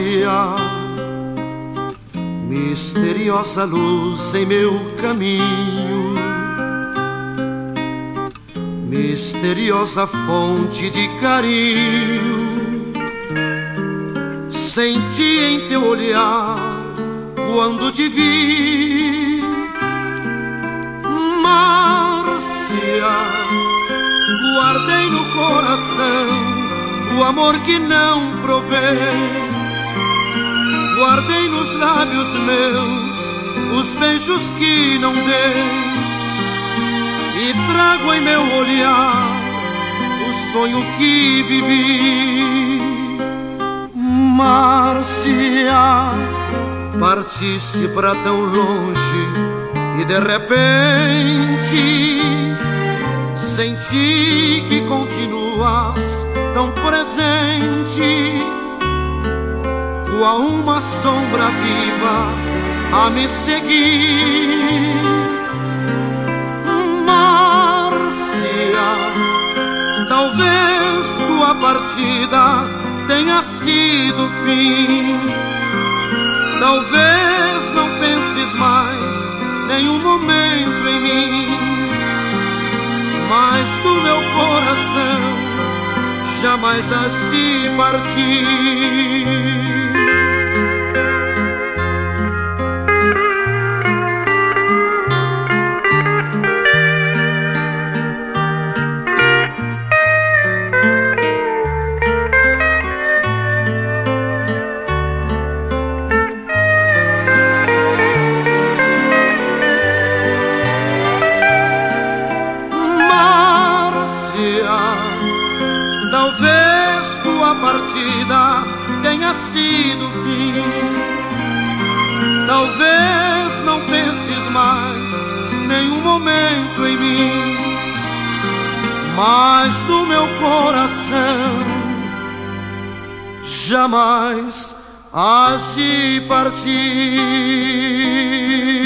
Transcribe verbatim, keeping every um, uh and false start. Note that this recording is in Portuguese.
Márcia, misteriosa luz em meu caminho, misteriosa fonte de carinho, senti em teu olhar quando te vi. Márcia, guardei no coração o amor que não provei, guardei nos lábios meus os beijos que não dei, e trago em meu olhar o sonho que vivi. Márcia, partiste pra tão longe e de repente senti que continuas tão presente, qual uma sombra viva a me seguir. Márcia, talvez tua partida tenha sido o fim, talvez não penses mais nenhum momento em mim, mas do meu coração jamais has de partir. Talvez tua partida tenha sido o fim, talvez não penses mais nenhum momento em mim, mas do meu coração jamais has de partir.